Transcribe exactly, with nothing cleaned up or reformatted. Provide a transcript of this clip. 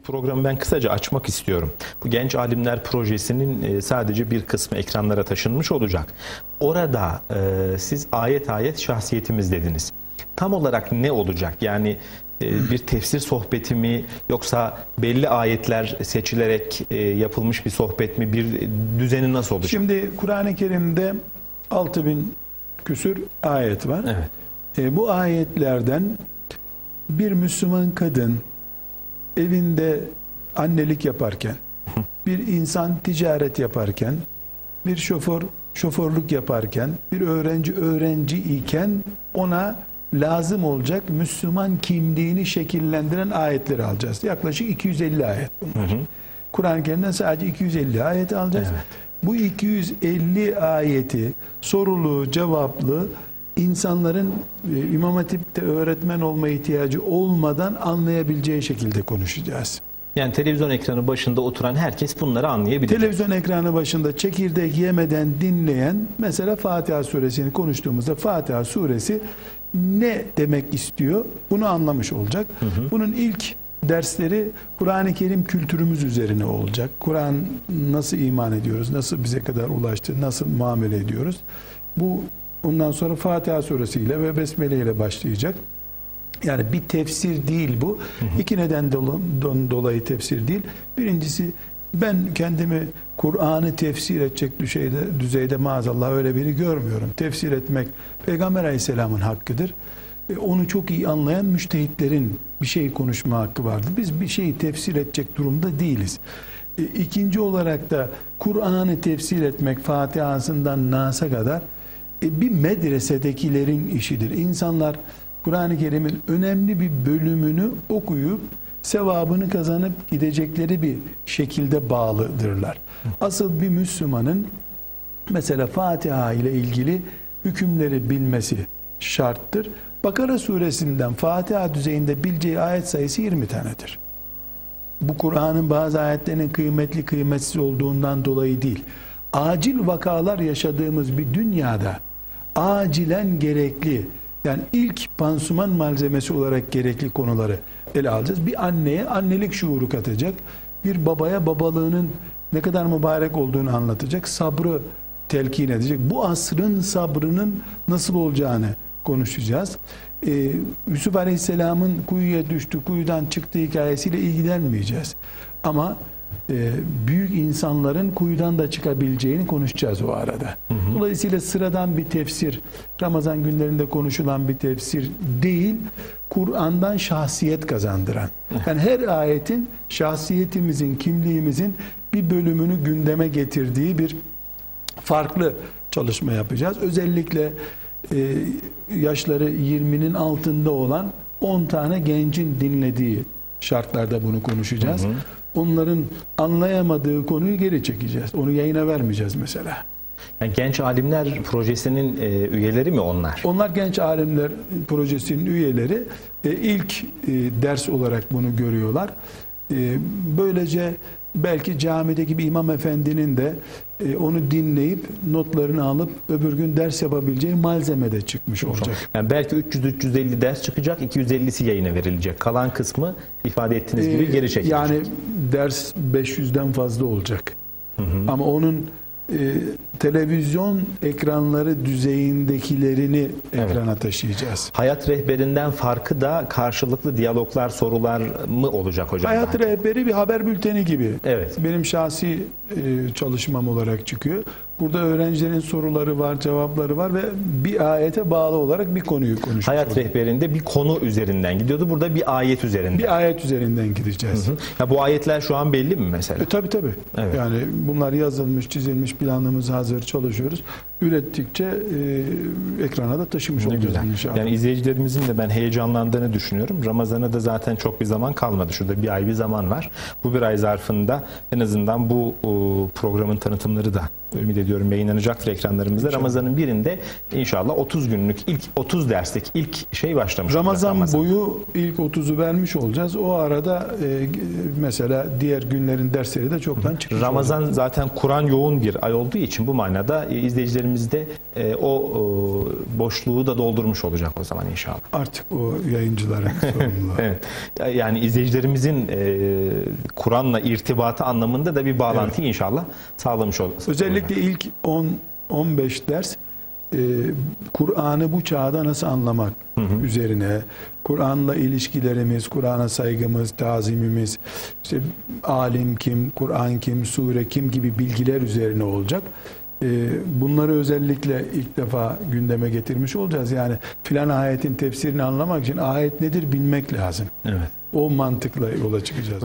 Programı ben kısaca açmak istiyorum. Bu Genç Alimler Projesi'nin sadece bir kısmı ekranlara taşınmış olacak. Orada e, siz ayet ayet şahsiyetimiz dediniz. Tam olarak ne olacak? Yani e, bir tefsir sohbeti mi, yoksa belli ayetler seçilerek e, yapılmış bir sohbet mi? Bir düzeni nasıl olacak? Şimdi Kur'an-ı Kerim'de altı bin küsür ayet var. Evet. E, bu ayetlerden bir Müslüman kadın evinde annelik yaparken, bir insan ticaret yaparken, bir şoför şoförlük yaparken, bir öğrenci öğrenci iken ona lazım olacak Müslüman kimliğini şekillendiren ayetleri alacağız. Yaklaşık iki yüz elli ayet bunlar. Kur'an-ı Kerim'den sadece iki yüz elli ayet alacağız. Evet. Bu iki yüz elli ayeti sorulu, cevaplı, insanların İmam Hatip'te öğretmen olma ihtiyacı olmadan anlayabileceği şekilde konuşacağız. Yani televizyon ekranı başında oturan herkes bunları anlayabilir. Televizyon ekranı başında çekirdek yemeden dinleyen, mesela Fatiha suresini konuştuğumuzda Fatiha suresi ne demek istiyor bunu anlamış olacak. Hı hı. Bunun ilk dersleri Kur'an-ı Kerim kültürümüz üzerine olacak. Kur'an nasıl iman ediyoruz, nasıl bize kadar ulaştı, nasıl muamele ediyoruz. Bu ondan sonra Fatiha suresiyle ve Besmele ile başlayacak. Yani bir tefsir değil bu. Hı hı. İki nedenden dolayı tefsir değil. Birincisi, ben kendimi Kur'an'ı tefsir edecek düzeyde, düzeyde maazallah öyle biri görmüyorum. Tefsir etmek Peygamber Aleyhisselam'ın hakkıdır. E, onu çok iyi anlayan müştehitlerin bir şey konuşma hakkı vardır. Biz bir şeyi tefsir edecek durumda değiliz. E, ikinci olarak da Kur'an'ı tefsir etmek Fatiha'sından Nas'a kadar e, bir medresedekilerin işidir. İnsanlar Kur'an-ı Kerim'in önemli bir bölümünü okuyup sevabını kazanıp gidecekleri bir şekilde bağlıdırlar. Asıl bir Müslümanın mesela Fatiha ile ilgili hükümleri bilmesi şarttır. Bakara suresinden Fatiha düzeyinde bileceği ayet sayısı yirmi tanedir. Bu Kur'an'ın bazı ayetlerinin kıymetli kıymetsiz olduğundan dolayı değil. Acil vakalar yaşadığımız bir dünyada acilen gerekli, yani ilk pansuman malzemesi olarak gerekli konuları ele alacağız. Bir anneye annelik şuuru katacak, bir babaya babalığının ne kadar mübarek olduğunu anlatacak, sabrı telkin edecek. Bu asrın sabrının nasıl olacağını konuşacağız. Ee, Yusuf Aleyhisselam'ın kuyuya düştü, kuyudan çıktığı hikayesiyle ilgilenmeyeceğiz. Ama e, büyük insanların kuyudan da çıkabileceğini konuşacağız o arada. Hı hı. Dolayısıyla sıradan bir tefsir, Ramazan günlerinde konuşulan bir tefsir değil, Kur'an'dan şahsiyet kazandıran. Yani her ayetin şahsiyetimizin, kimliğimizin bir bölümünü gündeme getirdiği bir farklı çalışma yapacağız. Özellikle e, yaşları yirminin altında olan on tane gencin dinlediği şartlarda bunu konuşacağız. Hı hı. Onların anlayamadığı konuyu geri çekeceğiz. Onu yayına vermeyeceğiz mesela. Yani Genç Alimler Projesi'nin e, üyeleri mi onlar? Onlar Genç Alimler Projesi'nin üyeleri. E, ilk e, ders olarak bunu görüyorlar. E, böylece belki camideki bir imam efendinin de e, onu dinleyip notlarını alıp öbür gün ders yapabileceği malzeme de çıkmış olacak. Yani belki üç yüz üç yüz elli ders çıkacak, iki yüz ellisi yayına verilecek. Kalan kısmı ifade ettiğiniz gibi geri çekilecek. Yani ders beş yüzden fazla olacak. Hı hı. Ama onun e, televizyon ekranları düzeyindekilerini ekrana evet. taşıyacağız. Hayat rehberinden farkı da karşılıklı diyaloglar, sorular mı olacak hocam? Hayat rehberi bir haber bülteni gibi. Evet. Benim şahsi e, çalışmam olarak çıkıyor. Burada öğrencilerin soruları var, cevapları var ve bir ayete bağlı olarak bir konuyu konuşuyoruz. Hayat rehberinde bir konu üzerinden gidiyordu. Burada bir ayet üzerinden. Bir ayet üzerinden gideceğiz. Hı hı. Ya bu ayetler şu an belli mi mesela? E, tabii tabii. Evet. Yani bunlar yazılmış, çizilmiş, planımız hazır, çalışıyoruz. Ürettikçe e, ekrana da taşımış ne olacağız güzel. inşallah. Yani izleyicilerimizin de ben heyecanlandığını düşünüyorum. Ramazan'a da zaten çok bir zaman kalmadı. Şurada bir ay bir zaman var. Bu bir ay zarfında en azından bu o, programın tanıtımları da ümit ediyorum yayınlanacaktır ekranlarımızda. Ramazan'ın birinde inşallah otuz günlük ilk otuz derslik ilk şey başlamış. Ramazan, Ramazan boyu ilk otuzu vermiş olacağız. O arada e, mesela diğer günlerin dersleri de çoktan çıkmış Ramazan olacak. Zaten Kur'an yoğun bir ay olduğu için bu manada e, izleyicilerimiz günümüzde e, o, o boşluğu da doldurmuş olacak o zaman inşallah. Artık o yayıncıların sorumluluğu. Evet. Yani izleyicilerimizin e, Kur'an'la irtibatı anlamında da bir bağlantıyı evet. inşallah sağlamış olacak. Özellikle ilk on on beş ders e, Kur'an'ı bu çağda nasıl anlamak hı hı. üzerine, Kur'an'la ilişkilerimiz, Kur'an'a saygımız, tazimimiz, işte alim kim, Kur'an kim, sure kim gibi bilgiler üzerine olacak. Bunları özellikle ilk defa gündeme getirmiş olacağız. Yani filan ayetin tefsirini anlamak için ayet nedir bilmek lazım. Evet. O mantıkla yola çıkacağız.